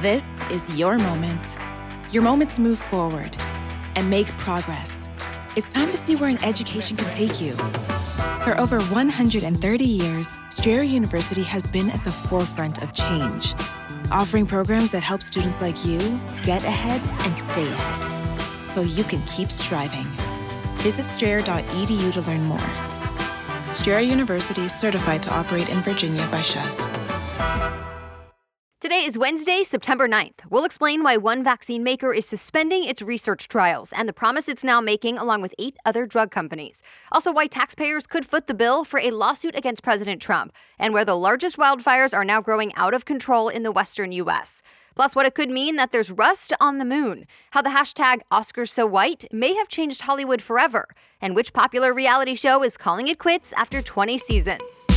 This is your moment to move forward and make progress. It's time to see where an education can take you. For over 130 years, Strayer University has been at the forefront of change, offering programs that help students like you get ahead and stay ahead, so you can keep striving. Visit strayer.edu to learn more. Strayer University is certified to operate in Virginia by Chev. Today is Wednesday, September 9th. We'll explain why one vaccine maker is suspending its research trials and the promise it's now making along with 8 other drug companies. Also, why taxpayers could foot the bill for a lawsuit against President Trump, and where the largest wildfires are now growing out of control in the western U.S. Plus, what it could mean that there's rust on the moon, how the hashtag #OscarsSoWhite may have changed Hollywood forever, and which popular reality show is calling it quits after 20 seasons.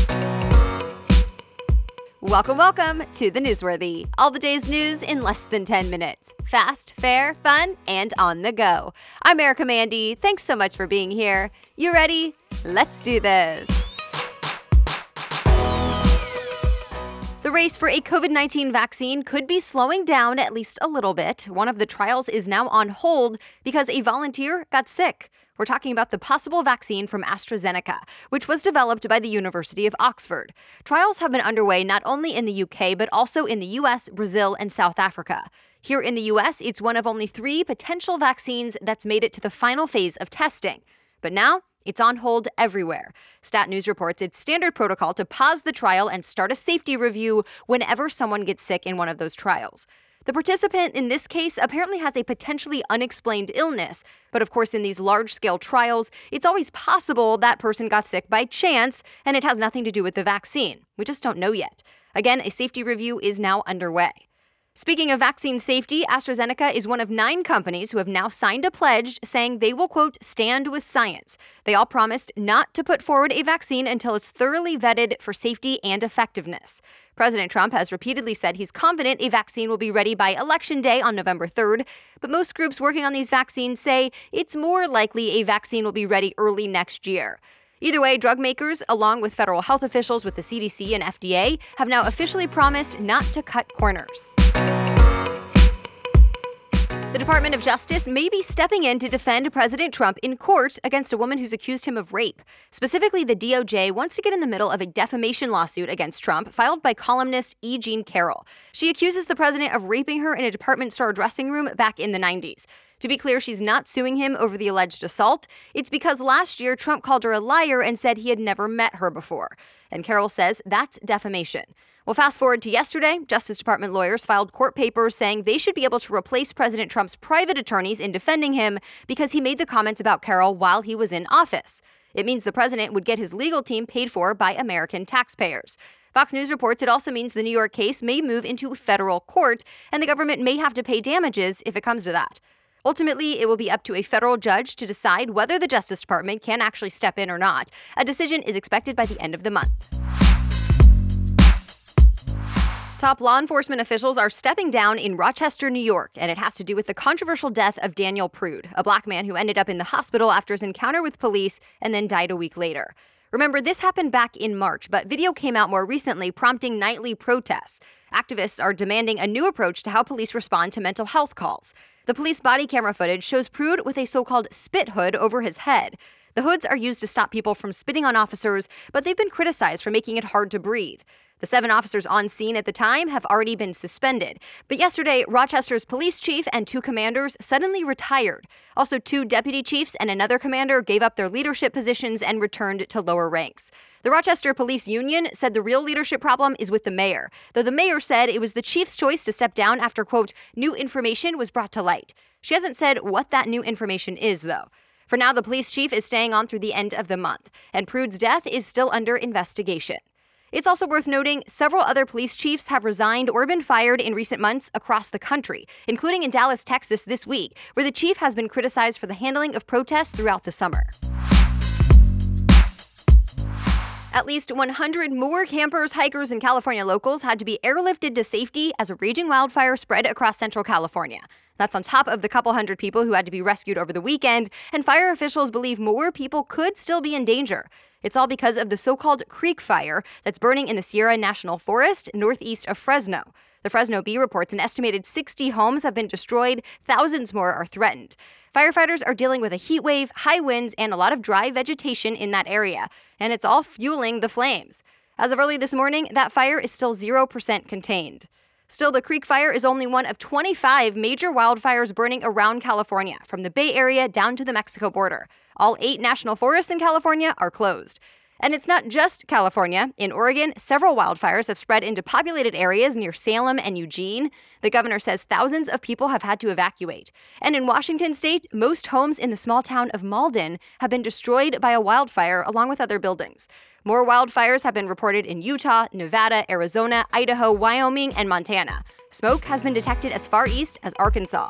Welcome to The Newsworthy. All the day's news in less than 10 minutes. Fast, fair, fun, and on the go. I'm Erica Mandy. Thanks so much for being here. You ready? Let's do this. The race for a COVID-19 vaccine could be slowing down at least a little bit. One of the trials is now on hold because a volunteer got sick. We're talking about the possible vaccine from AstraZeneca, which was developed by the University of Oxford. Trials have been underway not only in the UK, but also in the US, Brazil, and South Africa. Here in the US, it's one of only 3 potential vaccines that's made it to the final phase of testing. But now, it's on hold everywhere. Stat News reports it's standard protocol to pause the trial and start a safety review whenever someone gets sick in one of those trials. The participant in this case apparently has a potentially unexplained illness, but of course in these large-scale trials, it's always possible that person got sick by chance and it has nothing to do with the vaccine. We just don't know yet. Again, a safety review is now underway. Speaking of vaccine safety, AstraZeneca is one of 9 companies who have now signed a pledge saying they will, quote, stand with science. They all promised not to put forward a vaccine until it's thoroughly vetted for safety and effectiveness. President Trump has repeatedly said he's confident a vaccine will be ready by Election Day on November 3rd, but most groups working on these vaccines say it's more likely a vaccine will be ready early next year. Either way, drug makers, along with federal health officials with the CDC and FDA, have now officially promised not to cut corners. The Department of Justice may be stepping in to defend President Trump in court against a woman who's accused him of rape. Specifically, the DOJ wants to get in the middle of a defamation lawsuit against Trump filed by columnist E. Jean Carroll. She accuses the president of raping her in a department store dressing room back in the 90s. To be clear, she's not suing him over the alleged assault. It's because last year Trump called her a liar and said he had never met her before. And Carroll says that's defamation. Well, fast forward to yesterday, Justice Department lawyers filed court papers saying they should be able to replace President Trump's private attorneys in defending him because he made the comments about Carroll while he was in office. It means the president would get his legal team paid for by American taxpayers. Fox News reports it also means the New York case may move into federal court, and the government may have to pay damages if it comes to that. Ultimately, it will be up to a federal judge to decide whether the Justice Department can actually step in or not. A decision is expected by the end of the month. Top law enforcement officials are stepping down in Rochester, New York, and it has to do with the controversial death of Daniel Prude, a black man who ended up in the hospital after his encounter with police and then died a week later. Remember, this happened back in March, but video came out more recently prompting nightly protests. Activists are demanding a new approach to how police respond to mental health calls. The police body camera footage shows Prude with a so-called spit hood over his head. The hoods are used to stop people from spitting on officers, but they've been criticized for making it hard to breathe. The 7 officers on scene at the time have already been suspended. But yesterday, Rochester's police chief and 2 commanders suddenly retired. Also, 2 deputy chiefs and another commander gave up their leadership positions and returned to lower ranks. The Rochester Police Union said the real leadership problem is with the mayor, though the mayor said it was the chief's choice to step down after, quote, new information was brought to light. She hasn't said what that new information is, though. For now, the police chief is staying on through the end of the month, and Prude's death is still under investigation. It's also worth noting several other police chiefs have resigned or been fired in recent months across the country, including in Dallas, Texas this week, where the chief has been criticized for the handling of protests throughout the summer. At least 100 more campers, hikers, and California locals had to be airlifted to safety as a raging wildfire spread across central California. That's on top of the couple hundred people who had to be rescued over the weekend, and fire officials believe more people could still be in danger. It's all because of the so-called Creek Fire that's burning in the Sierra National Forest northeast of Fresno. The Fresno Bee reports an estimated 60 homes have been destroyed, thousands more are threatened. Firefighters are dealing with a heat wave, high winds, and a lot of dry vegetation in that area, and it's all fueling the flames. As of early this morning, that fire is still 0% contained. Still, the Creek Fire is only one of 25 major wildfires burning around California, from the Bay Area down to the Mexico border. All 8 national forests in California are closed. And it's not just California. In Oregon, several wildfires have spread into populated areas near Salem and Eugene. The governor says thousands of people have had to evacuate. And in Washington state, most homes in the small town of Malden have been destroyed by a wildfire along with other buildings. More wildfires have been reported in Utah, Nevada, Arizona, Idaho, Wyoming, and Montana. Smoke has been detected as far east as Arkansas.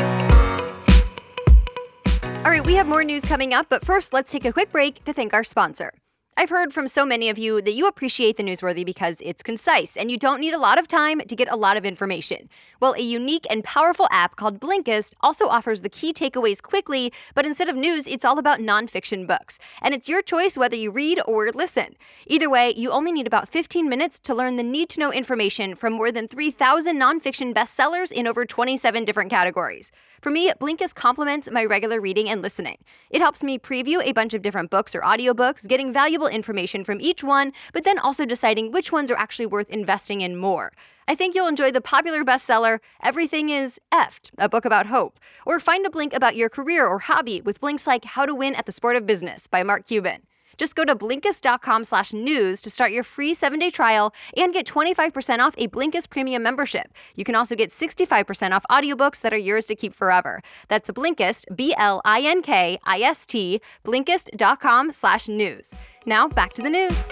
All right, we have more news coming up, but first, let's take a quick break to thank our sponsor. I've heard from so many of you that you appreciate the Newsworthy because it's concise and you don't need a lot of time to get a lot of information. Well, a unique and powerful app called Blinkist also offers the key takeaways quickly, but instead of news, it's all about nonfiction books. And it's your choice whether you read or listen. Either way, you only need about 15 minutes to learn the need-to-know information from more than 3,000 nonfiction bestsellers in over 27 different categories. For me, Blinkist complements my regular reading and listening. It helps me preview a bunch of different books or audiobooks, getting valuable information from each one, but then also deciding which ones are actually worth investing in more. I think you'll enjoy the popular bestseller, Everything is Effed, a book about hope. Or find a Blink about your career or hobby with blinks like How to Win at the Sport of Business by Mark Cuban. Just go to Blinkist.com/news to start your free 7-day trial and get 25% off a Blinkist premium membership. You can also get 65% off audiobooks that are yours to keep forever. That's Blinkist, Blinkist, Blinkist.com/news. Now back to the news.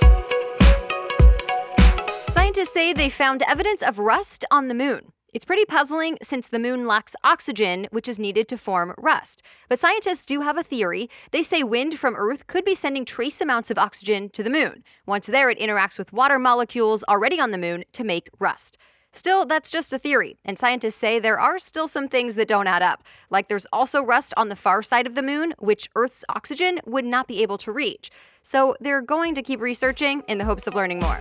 Scientists say they found evidence of rust on the moon. It's pretty puzzling since the moon lacks oxygen, which is needed to form rust. But scientists do have a theory. They say wind from Earth could be sending trace amounts of oxygen to the moon. Once there, it interacts with water molecules already on the moon to make rust. Still, that's just a theory, and scientists say there are still some things that don't add up. Like there's also rust on the far side of the moon, which Earth's oxygen would not be able to reach. So they're going to keep researching in the hopes of learning more.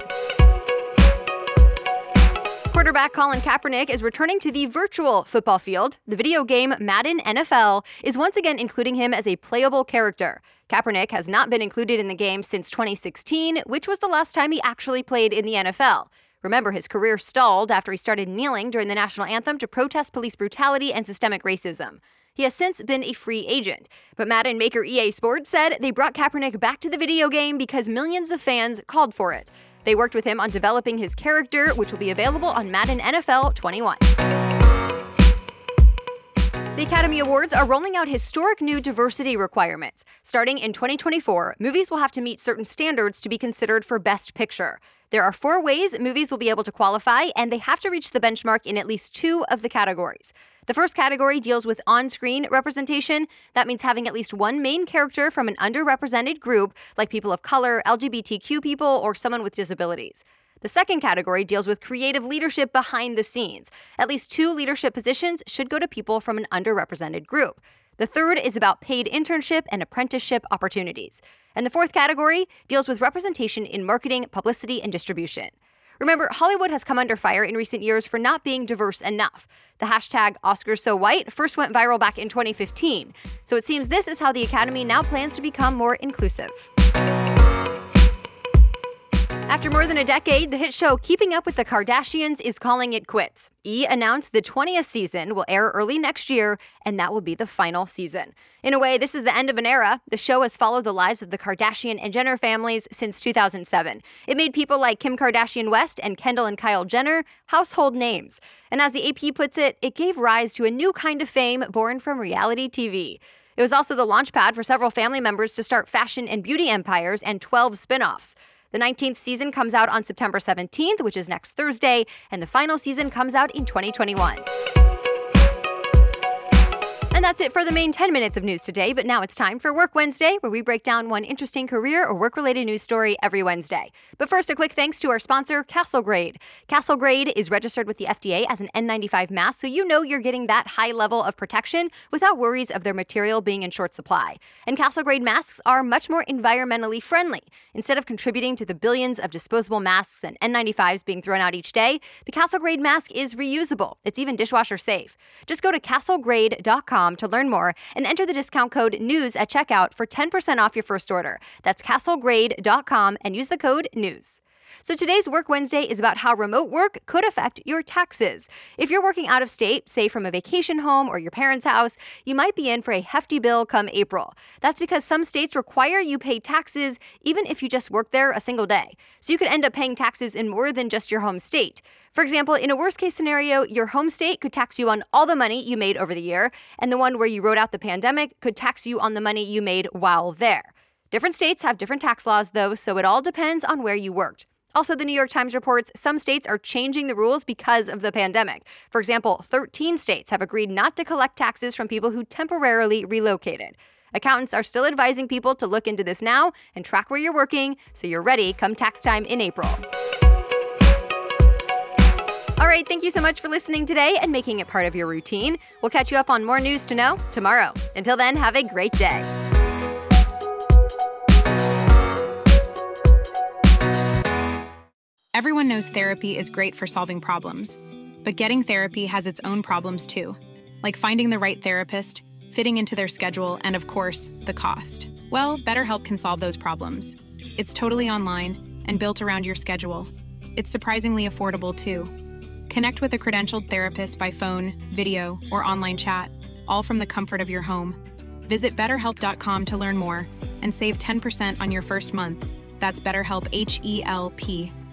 Quarterback Colin Kaepernick is returning to the virtual football field. The video game Madden NFL is once again including him as a playable character. Kaepernick has not been included in the game since 2016, which was the last time he actually played in the NFL. Remember, his career stalled after he started kneeling during the national anthem to protest police brutality and systemic racism. He has since been a free agent. But Madden maker EA Sports said they brought Kaepernick back to the video game because millions of fans called for it. They worked with him on developing his character, which will be available on Madden NFL 21. The Academy Awards are rolling out historic new diversity requirements. Starting in 2024, movies will have to meet certain standards to be considered for Best Picture. There are 4 ways movies will be able to qualify, and they have to reach the benchmark in at least 2 of the categories. The first category deals with on-screen representation. That means having at least one main character from an underrepresented group, like people of color, LGBTQ people, or someone with disabilities. The second category deals with creative leadership behind the scenes. At least 2 leadership positions should go to people from an underrepresented group. The third is about paid internship and apprenticeship opportunities. And the fourth category deals with representation in marketing, publicity, and distribution. Remember, Hollywood has come under fire in recent years for not being diverse enough. The hashtag #OscarsSoWhite first went viral back in 2015. So it seems this is how the Academy now plans to become more inclusive. After more than a decade, the hit show Keeping Up with the Kardashians is calling it quits. E! announced the 20th season will air early next year, and that will be the final season. In a way, this is the end of an era. The show has followed the lives of the Kardashian and Jenner families since 2007. It made people like Kim Kardashian West and Kendall and Kyle Jenner household names. And as the AP puts it, it gave rise to a new kind of fame born from reality TV. It was also the launchpad for several family members to start fashion and beauty empires and 12 spin-offs. The 19th season comes out on September 17th, which is next Thursday, and the final season comes out in 2021. And that's it for the main 10 minutes of news today, but now it's time for Work Wednesday, where we break down one interesting career or work-related news story every Wednesday. But first, a quick thanks to our sponsor, CastleGrade. CastleGrade is registered with the FDA as an N95 mask, so you know you're getting that high level of protection without worries of their material being in short supply. And CastleGrade masks are much more environmentally friendly. Instead of contributing to the billions of disposable masks and N95s being thrown out each day, the CastleGrade mask is reusable. It's even dishwasher safe. Just go to castlegrade.com to learn more and enter the discount code NEWS at checkout for 10% off your first order. That's castlegrade.com and use the code NEWS. So today's Work Wednesday is about how remote work could affect your taxes. If you're working out of state, say from a vacation home or your parents' house, you might be in for a hefty bill come April. That's because some states require you pay taxes even if you just work there a single day. So you could end up paying taxes in more than just your home state. For example, in a worst-case scenario, your home state could tax you on all the money you made over the year, and the one where you rode out the pandemic could tax you on the money you made while there. Different states have different tax laws, though, so it all depends on where you worked. Also, the New York Times reports some states are changing the rules because of the pandemic. For example, 13 states have agreed not to collect taxes from people who temporarily relocated. Accountants are still advising people to look into this now and track where you're working so you're ready come tax time in April. All right, thank you so much for listening today and making it part of your routine. We'll catch you up on more news to know tomorrow. Until then, have a great day. Everyone knows therapy is great for solving problems, but getting therapy has its own problems too, like finding the right therapist, fitting into their schedule, and of course, the cost. Well, BetterHelp can solve those problems. It's totally online and built around your schedule. It's surprisingly affordable too. Connect with a credentialed therapist by phone, video, or online chat, all from the comfort of your home. Visit BetterHelp.com to learn more and save 10% on your first month. That's BetterHelp, H-E-L-P.